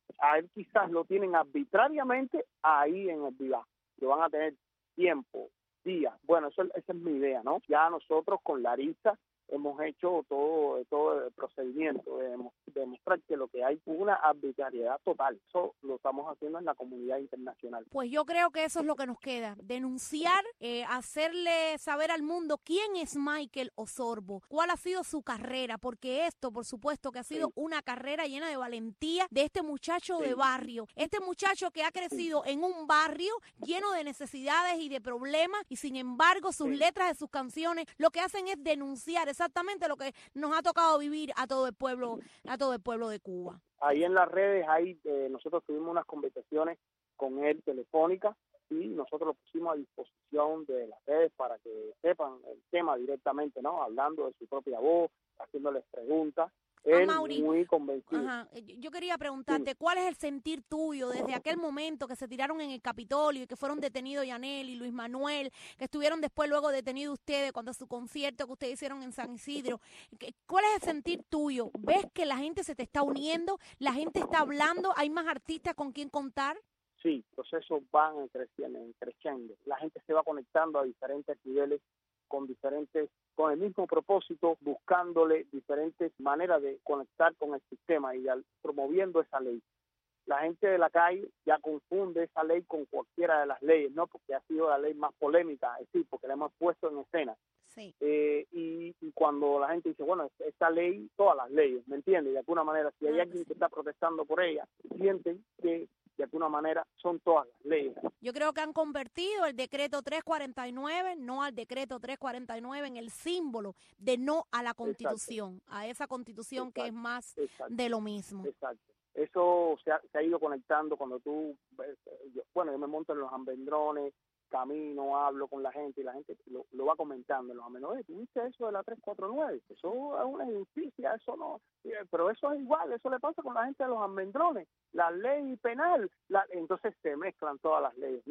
A él quizás lo tienen arbitrariamente ahí en el Viva. Lo van a tener tiempo, días. Bueno, eso, esa es mi idea, ¿no? Ya nosotros con Larissa hemos hecho todo, todo el procedimiento de demostrar que lo que hay es una arbitrariedad total. Eso lo estamos haciendo en la comunidad internacional. Pues yo creo que eso es lo que nos queda, denunciar, eh, hacerle saber al mundo quién es Michael Osorbo, cuál ha sido su carrera, porque esto, por supuesto, que ha sido sí. una carrera llena de valentía de este muchacho sí. de barrio, este muchacho que ha crecido sí. en un barrio lleno de necesidades y de problemas, y sin embargo sus sí. letras de sus canciones lo que hacen es denunciar exactamente lo que nos ha tocado vivir a todo el pueblo, a todo el pueblo de Cuba. Ahí en las redes, ahí eh, nosotros tuvimos unas conversaciones con él telefónicas y nosotros lo pusimos a disposición de las redes para que sepan el tema directamente, ¿no? Hablando de su propia voz, haciéndoles preguntas. Él Amaury, muy convencido. Ajá. Yo quería preguntarte, sí. ¿cuál es el sentir tuyo desde aquel momento que se tiraron en el Capitolio y que fueron detenidos Yanel y Luis Manuel, que estuvieron después luego detenidos ustedes cuando su concierto que ustedes hicieron en San Isidro? ¿Cuál es el sentir tuyo? ¿Ves que la gente se te está uniendo? ¿La gente está hablando? ¿Hay más artistas con quien contar? Sí, procesos van creciendo, creciendo. La gente se va conectando a diferentes niveles, con diferentes, con el mismo propósito, buscándole diferentes maneras de conectar con el sistema y al, promoviendo esa ley. La gente de la calle ya confunde esa ley con cualquiera de las leyes, ¿no? Porque ha sido la ley más polémica, es decir, porque la hemos puesto en escena. Sí. Eh, y, y cuando la gente dice, bueno, esta ley, todas las leyes, ¿me entiendes? De alguna manera, si hay alguien que está protestando por ella, sienten que de alguna manera son todas las leyes. Yo creo que han convertido el decreto trescientos cuarenta y nueve, no al decreto trescientos cuarenta y nueve, en el símbolo de no a la Constitución, Exacto. a esa Constitución Exacto. que es más Exacto. de lo mismo. Exacto. Eso se ha, se ha ido conectando cuando tú, yo, bueno, yo me monto en los ambendrones, camino, hablo con la gente y la gente lo, lo va comentando en los ambendrones. ¿Tú viste eso de la trescientos cuarenta y nueve? Eso es una injusticia, eso no, pero eso es igual, eso le pasa con la gente de los ambendrones, la ley penal, la, entonces se mezclan todas las leyes, ¿no?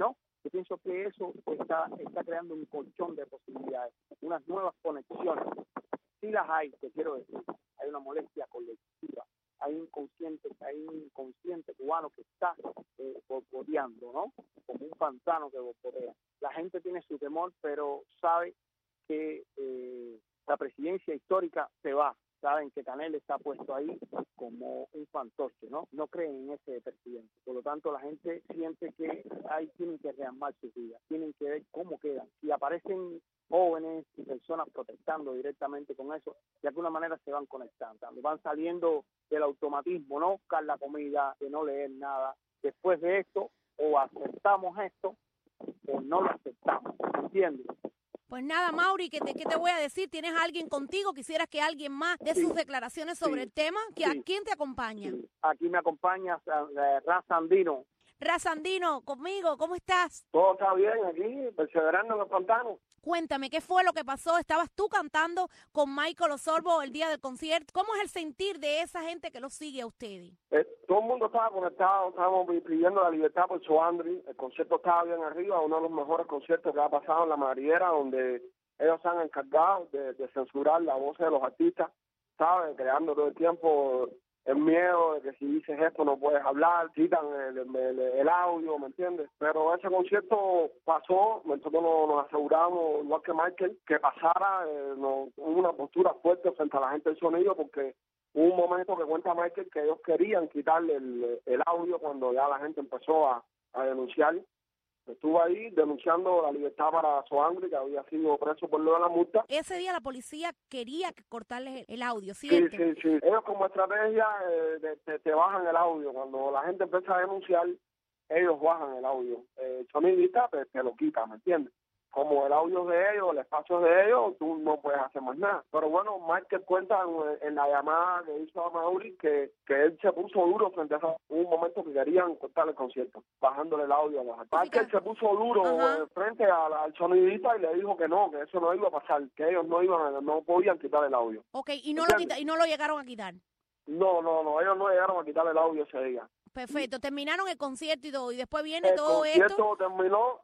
Yo pienso que eso está, está creando un colchón de posibilidades, unas nuevas conexiones. Sí las hay, te quiero decir, hay una molestia colectiva, hay un inconsciente, hay un inconsciente cubano que está eh, borboteando, ¿no? Como un pantano que borbotea. La gente tiene su temor, pero sabe que eh, la presidencia histórica se va. Saben que Canel está puesto ahí como un fantoche, ¿no? No creen en ese presidente. Por lo tanto, la gente siente que ahí tienen que rearmar sus vidas, tienen que ver cómo quedan. Si aparecen jóvenes y personas protestando directamente con eso, de alguna manera se van conectando, van saliendo del automatismo, no buscar la comida, de no leer nada. Después de esto, o aceptamos esto, o no lo aceptamos, ¿entiendes? Pues nada, Mauri, ¿qué te, qué te voy a decir? ¿Tienes a alguien contigo? ¿Quisieras que alguien más dé Sí, sus declaraciones sobre sí, el tema? ¿Que, sí. ¿A quién te acompaña? Sí. Aquí me acompaña eh, Raza Andino. Raza Andino, conmigo, ¿cómo estás? Todo está bien aquí, perseverando en los pantanos. Cuéntame, ¿qué fue lo que pasó? ¿Estabas tú cantando con Michael Osorbo el día del concierto? ¿Cómo es el sentir de esa gente que lo sigue a ustedes? Eh, todo el mundo estaba conectado, estábamos pidiendo la libertad por Soandri. El concierto estaba bien arriba, uno de los mejores conciertos que ha pasado en La Madriguera, donde ellos se han encargado de, de censurar la voz de los artistas, ¿sabes? Creando todo el tiempo el miedo de que si dices esto no puedes hablar, quitan el, el, el audio, ¿me entiendes? Pero ese concierto pasó, nosotros nos, nos aseguramos, igual que Michael, que pasara, eh, no, una postura fuerte frente a la gente del sonido, porque hubo un momento que cuenta Michael que ellos querían quitarle el, el audio cuando ya la gente empezó a, a denunciar. Estuvo ahí denunciando la libertad para Soandri, que había sido preso por lo de la multa. Ese día la policía quería cortarles el, el audio, Sí, ¿cierto? sí, sí. Ellos como estrategia eh, de, te, te bajan el audio. Cuando la gente empieza a denunciar, ellos bajan el audio. Eh, el sonidista te, te lo quita, ¿me entiendes? Como el audio de ellos, el espacio de ellos, tú no puedes hacer más nada. Pero bueno, Michael cuenta en, en la llamada que hizo a Mauri que, que él se puso duro frente a eso. Hubo un momento que querían cortar el concierto, bajándole el audio a los artistas. Michael se puso duro eh, frente a la, al sonidista y le dijo que no, que eso no iba a pasar, que ellos no iban, no podían quitar el audio. Ok, y no, lo quita, y no lo llegaron a quitar. No, no, no, ellos no llegaron a quitar el audio ese día. Perfecto, terminaron el concierto y todo, y después viene el todo esto. El concierto terminó.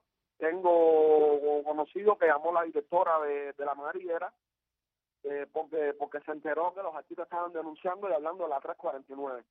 Tengo conocido que llamó la directora de, de La Madriguera eh, porque porque se enteró que los artistas estaban denunciando y hablando de la tres cuarenta y nueve.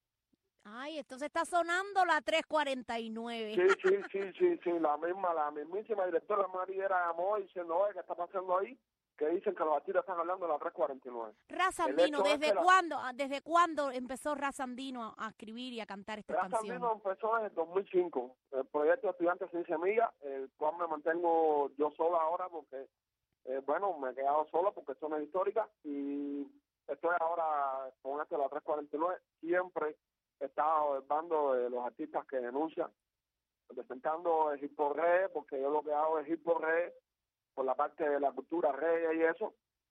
Ay, entonces está sonando la tres cuarenta y nueve. Sí, sí, sí, sí, sí, la misma, la mismísima directora de La Madriguera llamó diciendo, oye, ¿qué está pasando ahí? Que dicen que los artistas están hablando de la tres cuarenta y nueve. Raza Andino, ¿desde cuándo, la... desde cuándo empezó Raza Andino a, a escribir y a cantar esta canción? Raza Andino empezó desde el dos mil cinco, el proyecto Estudiantes Sin Semilla, el cual me mantengo yo sola ahora porque, eh, bueno, me he quedado solo porque esto no es histórica y estoy ahora con esto de la tres cuarenta y nueve. Siempre he estado el bando de los artistas que denuncian, representando el hip hop reggae, porque yo lo que hago es hip hop reggae, por la parte de la cultura reggae y eso,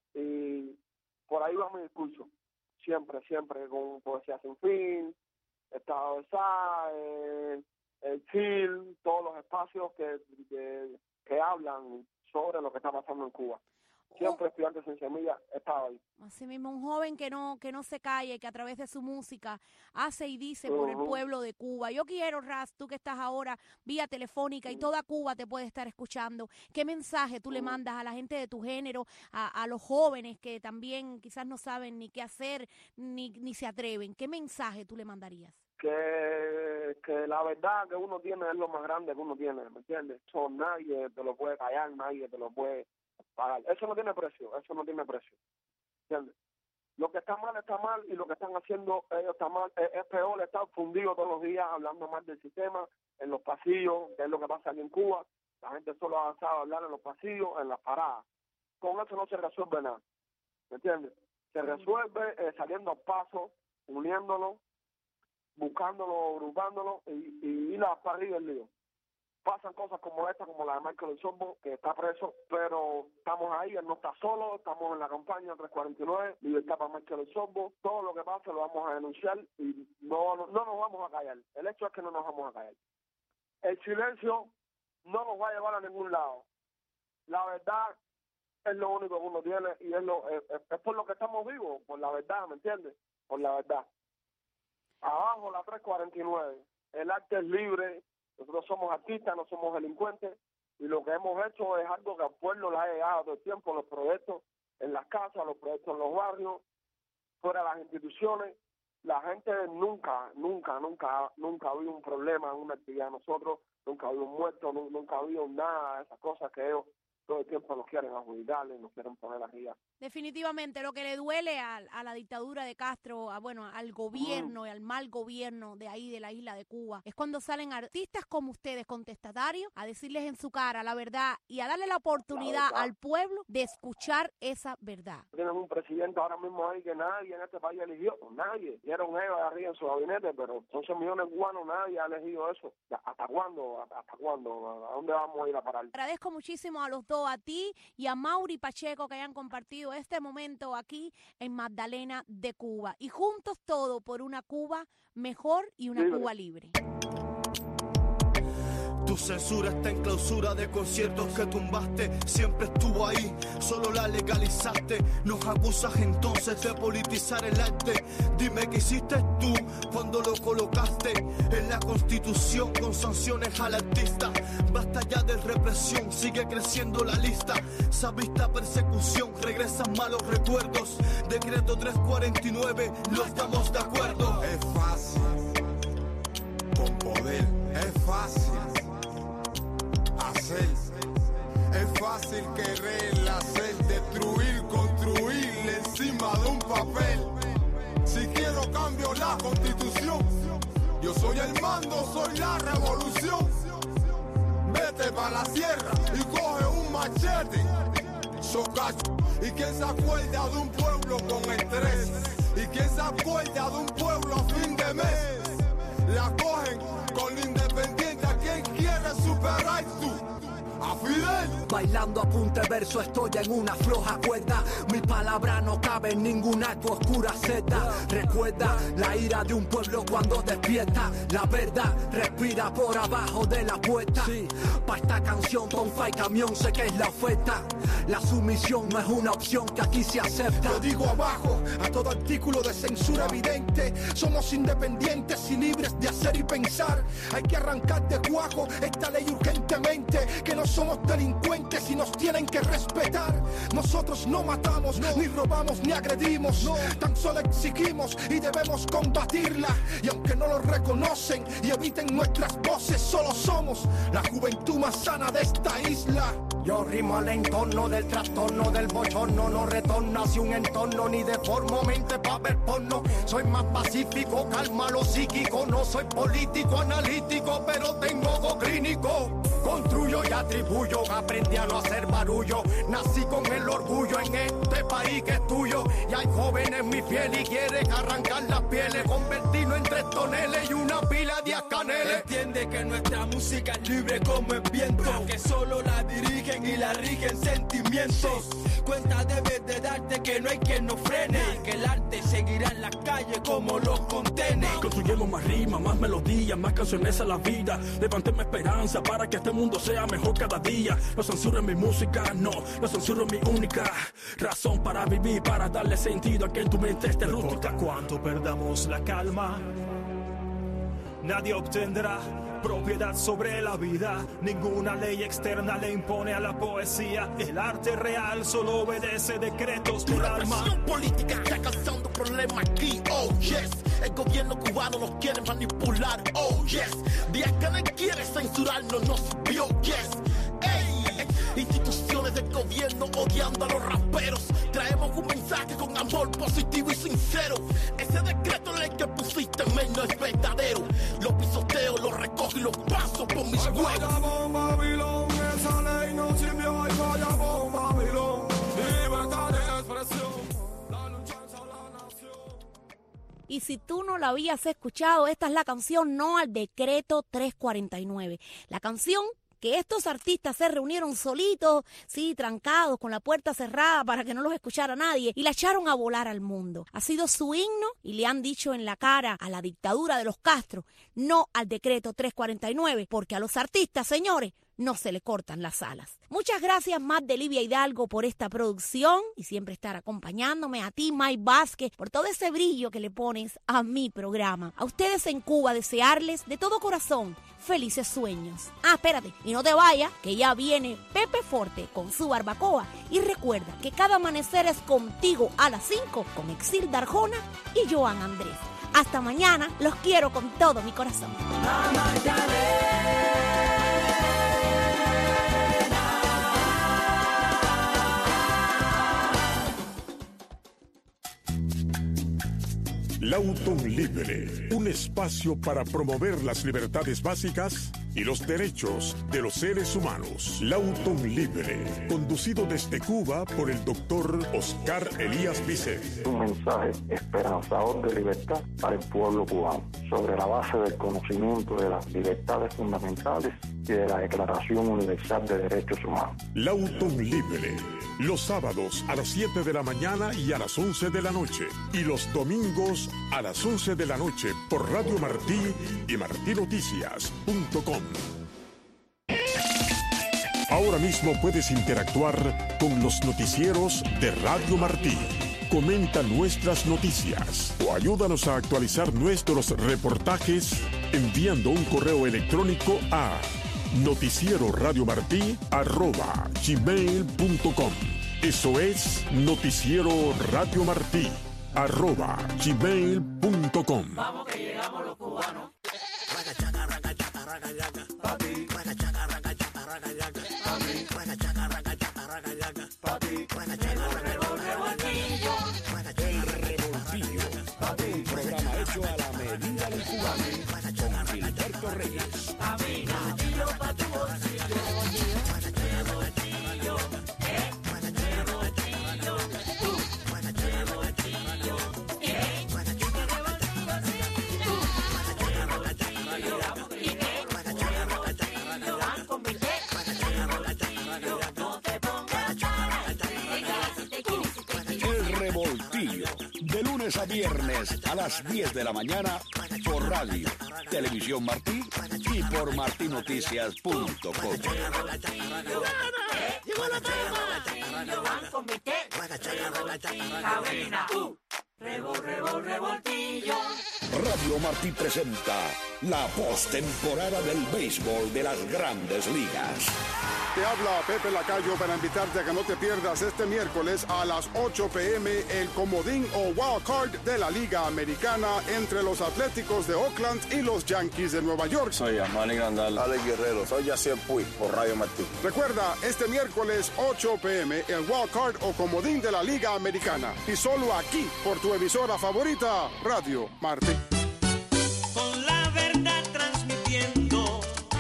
y por ahí va mi discurso, siempre, siempre, con Poesía Sin Fin, Estado de Sa, eh, el Chill, todos los espacios que, que, que hablan sobre lo que está pasando en Cuba. Siempre Estudiantes Sin Semilla estaba ahí. Así mismo, un joven que no que no se calle, que a través de su música hace y dice uh-huh. por el pueblo de Cuba. Yo quiero, Raz, tú que estás ahora vía telefónica uh-huh. y toda Cuba te puede estar escuchando, ¿qué mensaje tú uh-huh. le mandas a la gente de tu género, a, a los jóvenes que también quizás no saben ni qué hacer, ni, ni se atreven? ¿Qué mensaje tú le mandarías? Que, que la verdad que uno tiene es lo más grande que uno tiene, ¿me entiendes? Eso nadie te lo puede callar, nadie te lo puede pagar. Eso no tiene precio, eso no tiene precio. ¿Entiendes? Lo que está mal está mal y lo que están haciendo ellos está mal. Es, es peor estar fundido todos los días hablando mal del sistema, en los pasillos, que es lo que pasa aquí en Cuba. La gente solo ha avanzado a hablar en los pasillos, en las paradas. Con eso no se resuelve nada. ¿Me entiendes? Se resuelve eh, saliendo a paso, uniéndolo, buscándolo, agrupándolo y, y ir a para arriba el lío. Pasan cosas como esta, como la de Michael Osorbo, que está preso, pero estamos ahí, él no está solo, estamos en la campaña tres cuarenta y nueve, libertad para Michael Osorbo, todo lo que pase lo vamos a denunciar y no, no, no nos vamos a callar. El hecho es que no nos vamos a callar. El silencio no nos va a llevar a ningún lado. La verdad es lo único que uno tiene y es, lo, es, es por lo que estamos vivos, por la verdad, ¿me entiendes? Por la verdad. Abajo la tres cuarenta y nueve, el arte es libre, Nosotros somos artistas, no somos delincuentes, y lo que hemos hecho es algo que al pueblo le ha llegado todo el tiempo, los proyectos en las casas, los proyectos en los barrios, fuera de las instituciones. La gente nunca, nunca, nunca, nunca ha habido un problema en una actividad de nosotros, nunca ha habido un muerto, nunca ha habido nada de esas cosas que ellos todo el tiempo nos quieren adjudicar y nos quieren poner aquí. Definitivamente lo que le duele a, a la dictadura de Castro, a, bueno, al gobierno mm. y al mal gobierno de ahí, de la isla de Cuba, es cuando salen artistas como ustedes, contestatarios, a decirles en su cara la verdad y a darle la oportunidad la al pueblo de escuchar esa verdad. Tienen un presidente ahora mismo ahí que nadie en este país eligió, nadie. Dieron ellos arriba en su gabinete, pero son seis millones de cubanos, nadie ha elegido eso. ¿Hasta cuándo? ¿Hasta cuándo? ¿A dónde vamos a ir a parar? Agradezco muchísimo a los dos, a ti y a Mauri Pacheco, que hayan compartido este momento aquí en Magdalena de Cuba. Y juntos todo por una Cuba mejor y una libre. Cuba libre. Tu censura está en clausura de conciertos que tumbaste. Siempre estuvo ahí, solo la legalizaste. Nos acusas entonces de politizar el arte. Dime qué hiciste tú cuando lo colocaste en la Constitución con sanciones al artista. Basta ya de represión, sigue creciendo la lista. Sabista persecución, regresan malos recuerdos. Decreto trescientos cuarenta y nueve, no estamos de acuerdo. Es fácil, con poder, es fácil hacer, es fácil querer hacer, destruir, construir encima de un papel. Si quiero cambio la constitución, yo soy el mando, soy la revolución. Vete pa' la sierra y coge un machete, socacho. Y quien se acuerda de un pueblo con estrés, y quien se acuerda de un pueblo a fin de mes, la cogen con lo independiente. ¿A quien quiere superar tú? A Fidel. Bailando a punta de verso estoy en una floja cuerda. Mi palabra no cabe en ninguna tu oscura celda. Recuerda la ira de un pueblo cuando despierta. La verdad respira por abajo de la puerta. Sí, pa' esta canción con fa y camión sé que es la oferta. La sumisión no es una opción que aquí se acepta. Lo digo abajo a todo artículo de censura evidente. Somos independientes y libres de hacer y pensar. Hay que arrancar de cuajo esta ley urgentemente. Que no somos delincuentes y nos tienen que respetar. Nosotros no matamos, no. ni robamos, ni agredimos. No. Tan solo exigimos y debemos combatirla. Y aunque no lo reconocen y eviten nuestras voces, solo somos la juventud más sana de esta isla. Yo rimo al entorno del trastorno del bochorno. No retorno hacia un entorno ni deformo mente pa' ver porno. Soy más pacífico, calma lo psíquico. No soy político, analítico, pero tengo ojo clínico. Construyo y atribuyo, aprendí a no hacer barullo. Nací con el orgullo en este país que es tuyo. Y hay jóvenes en mi piel y quieren arrancar las pieles. Convertirlo en tres toneles y una pila de ascaneles. Entiende que nuestra música es libre como el viento, que solo la dirigen y la rigen sentimientos. Cuenta debes de darte que no hay quien nos frene, que el arte seguirá en las calles como los contenes. Construyemos más rimas, más melodías, más canciones a la vida. Levantemos esperanza para que este mundo sea mejor cada día. No censuro mi música, no, no censuro mi única razón para vivir, para darle sentido a que en tu mente esté rústica. No importa cuánto perdamos la calma, nadie obtendrá propiedad sobre la vida. Ninguna ley externa le impone a la poesía. El arte real solo obedece decretos del alma. La presión política está causando problemas aquí, oh yes. El gobierno cubano nos quiere manipular, oh yes. Díaz Canel quiere censurarnos, nos vio, yes. Ey, instituciones del gobierno odiando a los raperos. Traemos un mensaje con amor positivo y sincero. Ese decreto ley que pusiste en medio no es verdadero. Los pisoteo, los recojo y los paso por mis huevos. Vayamos Babilón, esa ley no sirvió. Ay, vayamos Babilón, libertad de expresión, la lucha a la nación. Y si tú no la habías escuchado, esta es la canción No al Decreto trescientos cuarenta y nueve. La canción que estos artistas se reunieron solitos, sí, trancados, con la puerta cerrada para que no los escuchara nadie, y la echaron a volar al mundo. Ha sido su himno y le han dicho en la cara a la dictadura de los Castro, no al decreto trescientos cuarenta y nueve, porque a los artistas, señores, no se le cortan las alas. Muchas gracias, Matt de Livia Hidalgo, por esta producción y siempre estar acompañándome. A ti, Mike Vázquez, por todo ese brillo que le pones a mi programa. A ustedes en Cuba, desearles de todo corazón felices sueños. Ah, espérate, y no te vayas, que ya viene Pepe Forte con su barbacoa. Y recuerda que cada amanecer es contigo a las cinco con Exilda Arjona y Joan Andrés. Hasta mañana, los quiero con todo mi corazón. Lautón Libre, un espacio para promover las libertades básicas y los derechos de los seres humanos. Lautón Libre, conducido desde Cuba por el doctor Oscar Elías Vicente. Un mensaje esperanzador de libertad para el pueblo cubano, sobre la base del conocimiento de las libertades fundamentales y de la Declaración Universal de Derechos Humanos. Lautón Libre, los sábados a las siete de la mañana y a las once de la noche, y los domingos a las once de la noche por Radio Martí y martí noticias punto com. Ahora mismo puedes interactuar con los noticieros de Radio Martí. Comenta nuestras noticias o ayúdanos a actualizar nuestros reportajes enviando un correo electrónico a noticiero radio martí arroba gmail punto com. Eso es noticiero radio martí arroba gmail punto com. Vamos que llegamos los cubanos. Un programa hecho a la medida del cubano con Gilberto Reyes. De lunes a viernes a las diez de la mañana por radio, Televisión Martí y por martí noticias punto com. Radio Martí presenta la postemporada del béisbol de las Grandes Ligas. Te habla Pepe Lacayo para invitarte a que no te pierdas este miércoles a las ocho p m el comodín o wild card de la Liga Americana entre los Atléticos de Oakland y los Yankees de Nueva York. Soy Amani Grandal. Alex Guerrero. Soy Yacier Puig por Radio Martí. Recuerda, este miércoles ocho p m el wild card o comodín de la Liga Americana. Y solo aquí, por tu emisora favorita, Radio Martí. Con la verdad transmitiendo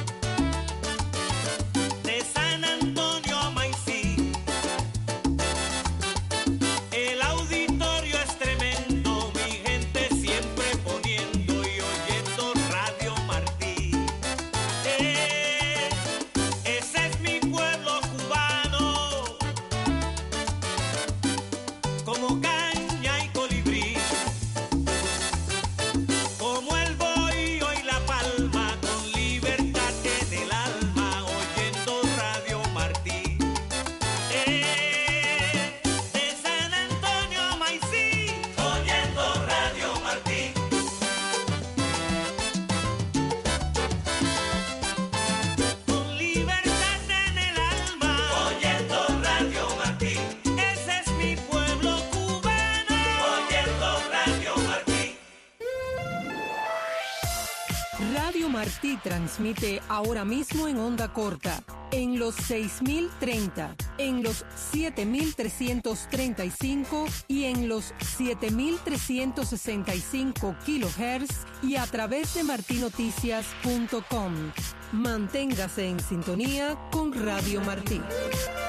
de San Antonio a Maicí. El auditorio es tremendo, mi gente siempre poniendo y oyendo Radio Martí. Eh, ese es mi pueblo cubano, como caña y colibrí. Como el bohío y la palma, con libertad en el alma, oyendo Radio Martí. Eh, de San Antonio a Maicí, oyendo Radio Martí. Con libertad en el alma, oyendo Radio Martí. Ese es mi pueblo cubano, oyendo Radio Martí. Radio Martí transmite ahora mismo en onda corta, en los seis mil treinta, en los siete mil trescientos treinta y cinco y en los siete mil trescientos sesenta y cinco kilohertz y a través de martí noticias punto com. Manténgase en sintonía con Radio Martí.